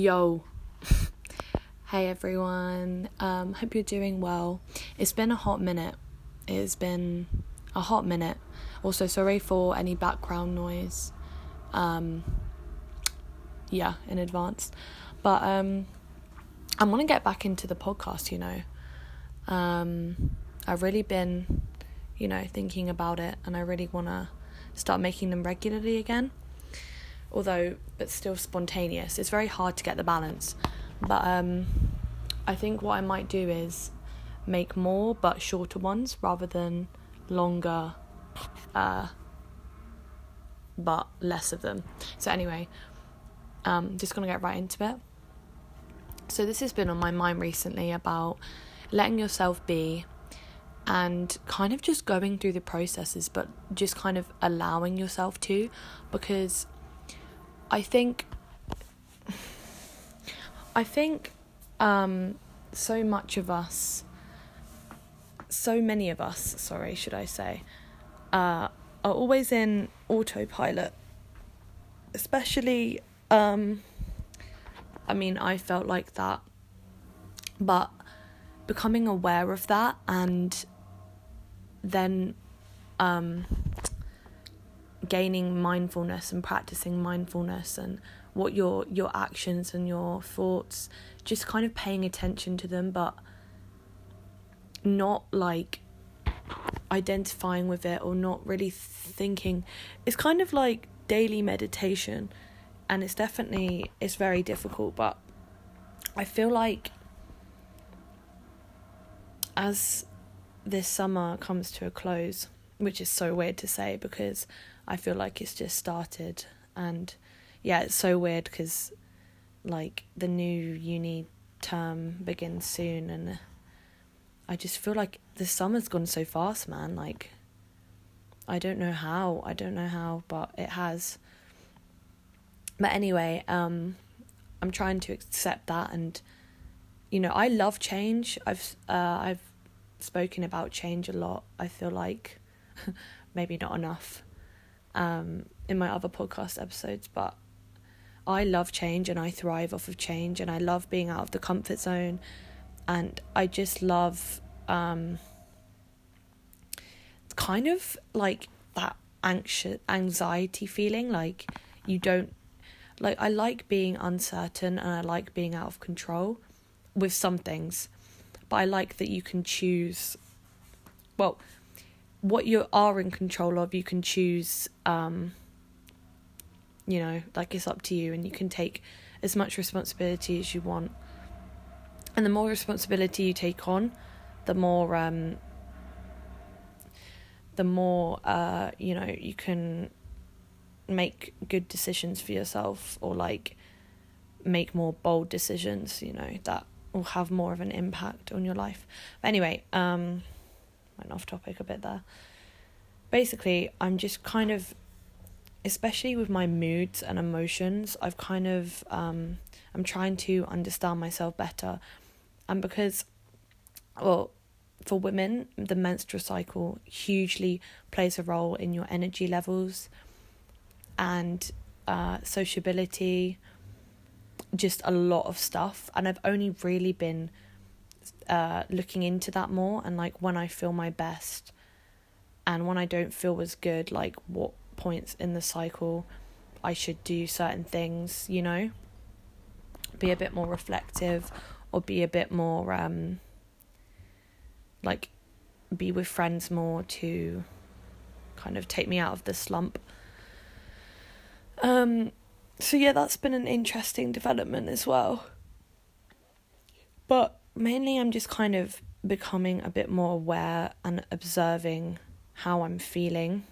Yo. Hey everyone. Hope you're doing well. It's been a hot minute. It has been a hot minute. Also, sorry for any background noise. In advance. But I want to get back into the podcast, I've really been, thinking about it, and I really want to start making them regularly again. But still spontaneous. It's very hard to get the balance. But I think what I might do is make more but shorter ones rather than longer but less of them. So anyway, just gonna get right into it. So this has been on my mind recently about letting yourself be and kind of just going through the processes, but just kind of allowing yourself to, because I think so many of us, are always in autopilot. Especially, I felt like that. But becoming aware of that and then gaining mindfulness and practicing mindfulness and what your actions and your thoughts, just kind of paying attention to them, but not like identifying with it or not really thinking. It's kind of like daily meditation, and it's very difficult, but I feel like as this summer comes to a close, which is so weird to say because I feel like it's just started, and it's so weird because like the new uni term begins soon, and I just feel like the summer's gone so fast, man. Like I don't know how, but it has. But anyway, I'm trying to accept that, and I love change. I've spoken about change a lot. I feel like maybe not enough in my other podcast episodes, but I love change and I thrive off of change, and I love being out of the comfort zone, and I just love kind of like that anxiety feeling, like you don't like. I like being uncertain and I like being out of control with some things, but I like that you can choose what you are in control of. You can choose like it's up to you, and you can take as much responsibility as you want, and the more responsibility you take on, the more you can make good decisions for yourself, or like make more bold decisions that will have more of an impact on your life. But anyway, went off topic a bit there. Basically, I'm just kind of, especially with my moods and emotions, I've kind of I'm trying to understand myself better. And because for women, the menstrual cycle hugely plays a role in your energy levels and sociability, just a lot of stuff. And I've only really been looking into that more, and like when I feel my best and when I don't feel as good, like what points in the cycle I should do certain things, be a bit more reflective, or be a bit more like be with friends more to kind of take me out of the slump. So that's been an interesting development as well. But mainly I'm just kind of becoming a bit more aware and observing how I'm feeling,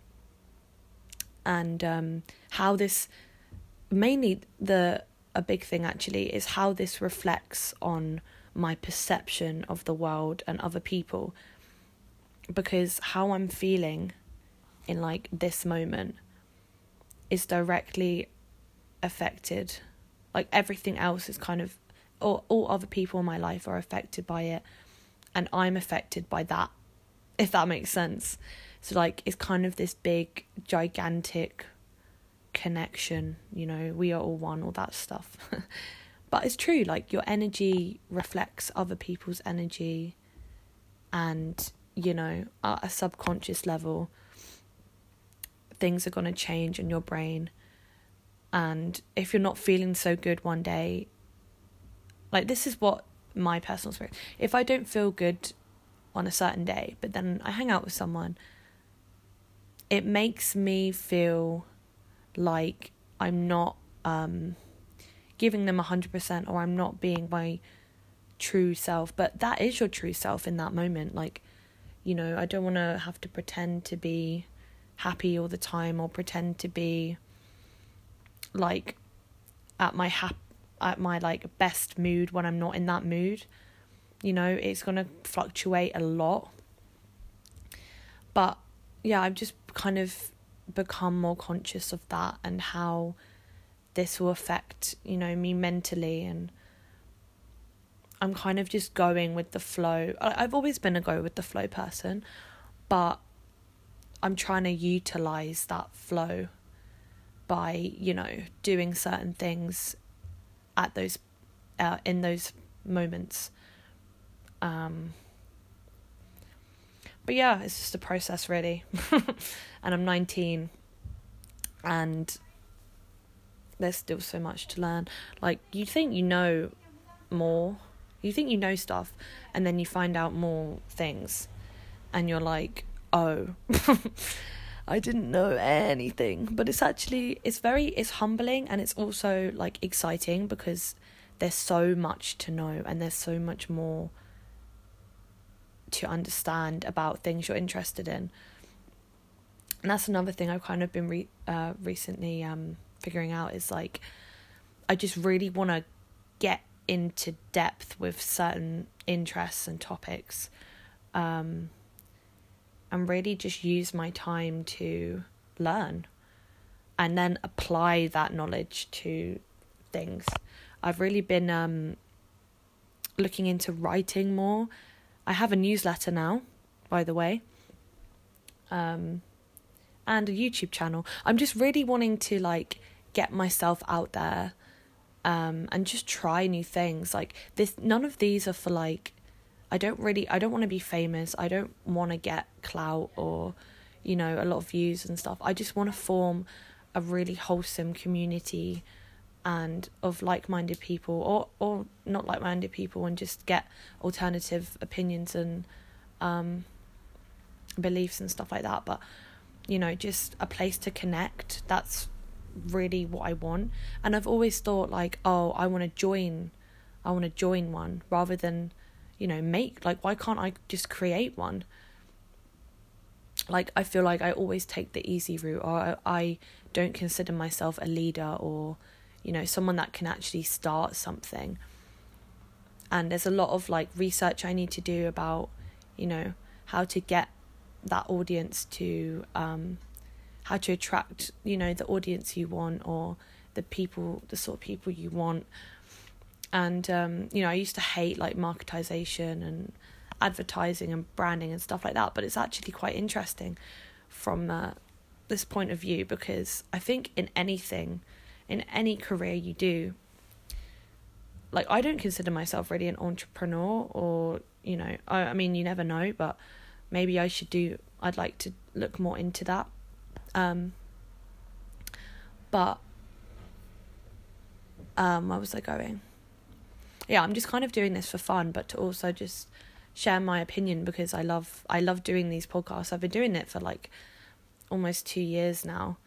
and how this, mainly a big thing actually is how this reflects on my perception of the world and other people, because how I'm feeling in like this moment is directly affected, like everything else is kind of, all other people in my life are affected by it, and I'm affected by that, if that makes sense. So like it's kind of this big gigantic connection, we are all one, all that stuff. But it's true, like, your energy reflects other people's energy, and, at a subconscious level, things are going to change in your brain. And if you're not feeling so good one day, like, this is what my personal experience, if I don't feel good on a certain day, but then I hang out with someone, it makes me feel like I'm not giving them 100%, or I'm not being my true self. But that is your true self in that moment. Like, I don't want to have to pretend to be happy all the time, or pretend to be like at my like best mood when I'm not in that mood. It's going to fluctuate a lot. But yeah, I've just kind of become more conscious of that, and how this will affect, me mentally. And I'm kind of just going with the flow. I've always been a go with the flow person, but I'm trying to utilize that flow by, doing certain things at those, in those moments. But yeah, it's just a process, really. And I'm 19, and there's still so much to learn. Like, you think you know more, you think you know stuff, and then you find out more things, and you're like, oh, I didn't know anything. But it's actually, it's humbling, and it's also like exciting, because there's so much to know, and there's so much more to understand about things you're interested in. And that's another thing I've kind of been recently figuring out, is like, I just really want to get into depth with certain interests and topics, and really just use my time to learn, and then apply that knowledge to things. I've really been looking into writing more. I have a newsletter now, by the way, and a YouTube channel. I'm just really wanting to like get myself out there, and just try new things. Like this, none of these are for like, I don't want to be famous. I don't want to get clout or, a lot of views and stuff. I just want to form a really wholesome community, and of like-minded people, or not like-minded people, and just get alternative opinions and beliefs and stuff like that. But just a place to connect. That's really what I want. And I've always thought like, oh, I want to join one, rather than make, like, why can't I just create one? Like, I feel like I always take the easy route, or I don't consider myself a leader, or someone that can actually start something. And there's a lot of like research I need to do about how to get that audience to how to attract the audience you want, or the sort of people you want. And I used to hate like marketization and advertising and branding and stuff like that, but it's actually quite interesting from this point of view, because I think in any career you do, like, I don't consider myself really an entrepreneur, or I mean, you never know, but maybe I'd like to look more into that. But where was I going? Yeah, I'm just kind of doing this for fun, but to also just share my opinion, because I love doing these podcasts. I've been doing it for like almost 2 years now,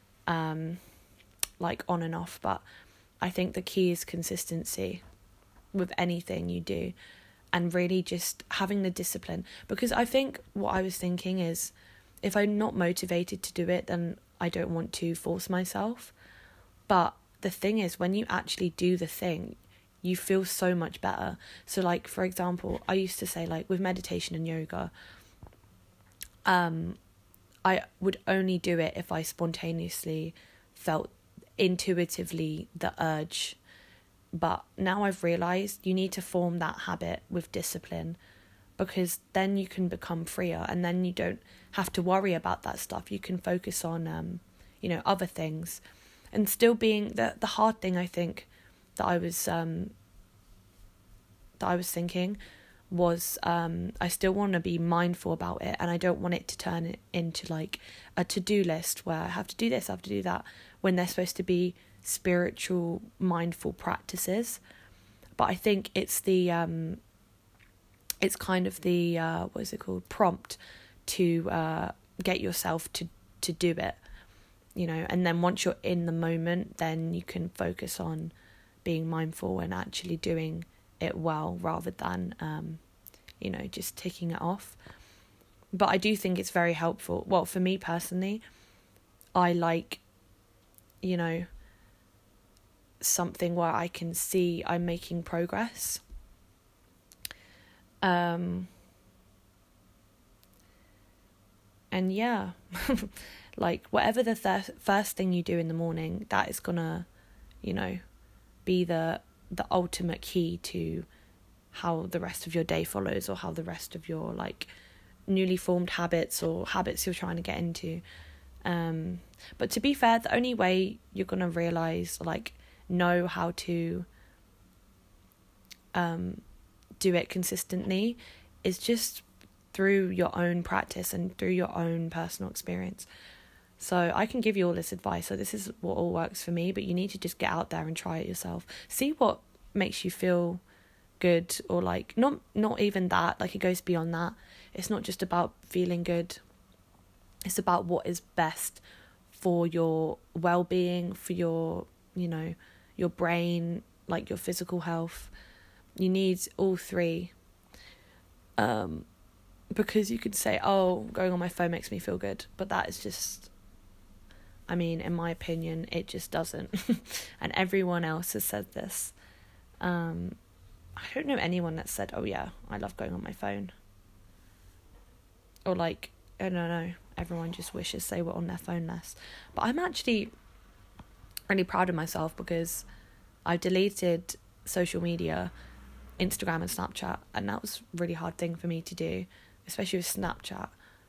like on and off. But I think the key is consistency with anything you do, and really just having the discipline. Because I think what I was thinking is, if I'm not motivated to do it, then I don't want to force myself. But the thing is, when you actually do the thing, you feel so much better. So like, for example, I used to say, like, with meditation and yoga, I would only do it if I spontaneously felt intuitively the urge. But now I've realized you need to form that habit with discipline, because then you can become freer, and then you don't have to worry about that stuff. You can focus on other things. And still being the hard thing, I think, that I was thinking was I still want to be mindful about it, and I don't want it to turn it into like a to-do list where I have to do this, I have to do that, when they're supposed to be spiritual, mindful practices. But I think it's the it's kind of the what is it called, prompt to get yourself to do it, you know. And then once you're in the moment, then you can focus on being mindful and actually doing it well, rather than you know, just ticking it off. But I do think it's very helpful. Well, for me personally, I like, you know, something where I can see I'm making progress. And yeah, like whatever the first thing you do in the morning, that is gonna, you know, be the ultimate key to how the rest of your day follows, or how the rest of your like newly formed habits or habits you're trying to get into. But to be fair, the only way you're gonna realize, like, know how to do it consistently is just through your own practice and through your own personal experience. So I can give you all this advice, so this is what all works for me, but you need to just get out there and try it yourself. See what makes you feel good, or like not even that, like it goes beyond that. It's not just about feeling good, it's about what is best for your well-being, for your, you know, your brain, like your physical health. You need all three, because you could say, oh, going on my phone makes me feel good, but that is just, I mean, in my opinion, it just doesn't. And everyone else has said this. I don't know anyone that said, oh yeah, I love going on my phone. Or like, I don't know, everyone just wishes they were on their phone less. But I'm actually really proud of myself, because I deleted social media, Instagram and Snapchat, and that was a really hard thing for me to do, especially with Snapchat.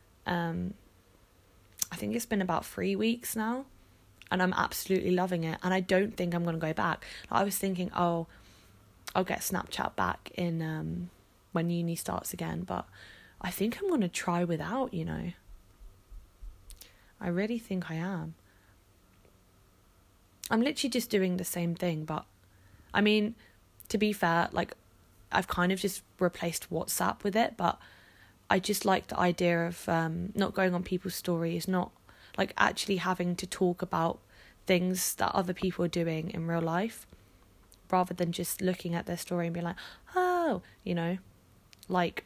I think it's been about 3 weeks now, and I'm absolutely loving it, and I don't think I'm going to go back. I was thinking, oh, I'll get Snapchat back in when uni starts again, but I think I'm going to try without, you know. I really think I am. I'm literally just doing the same thing, but I mean, to be fair, like, I've kind of just replaced WhatsApp with it, but I just like the idea of not going on people's stories, not like actually having to talk about things that other people are doing in real life, rather than just looking at their story and being like, oh, you know, like,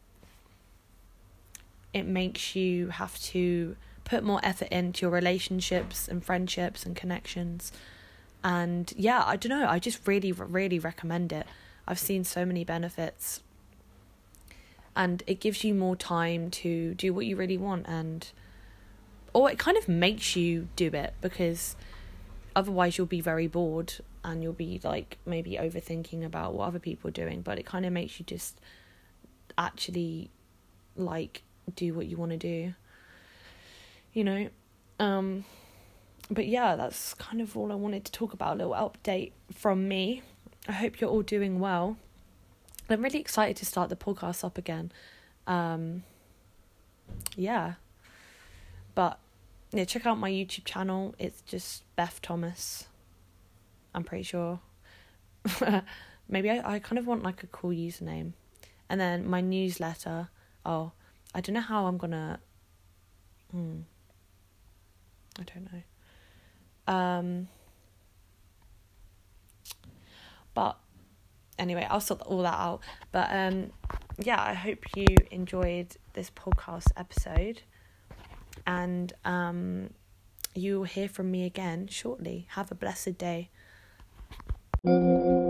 it makes you have to put more effort into your relationships and friendships and connections. And yeah, I don't know, I just really, really recommend it. I've seen so many benefits, and it gives you more time to do what you really want, or it kind of makes you do it, because otherwise you'll be very bored and you'll be like maybe overthinking about what other people are doing, but it kind of makes you just actually like do what you want to do, you know. But yeah, that's kind of all I wanted to talk about, a little update from me. I hope you're all doing well. I'm really excited to start the podcast up again. Yeah. But yeah, check out my YouTube channel. It's just Beth Thomas. I'm pretty sure. Maybe I kind of want like a cool username. And then my newsletter. Oh, I don't know how I'm gonna... I don't know. But anyway, I'll sort all that out. But yeah, I hope you enjoyed this podcast episode, and you'll hear from me again shortly. Have a blessed day.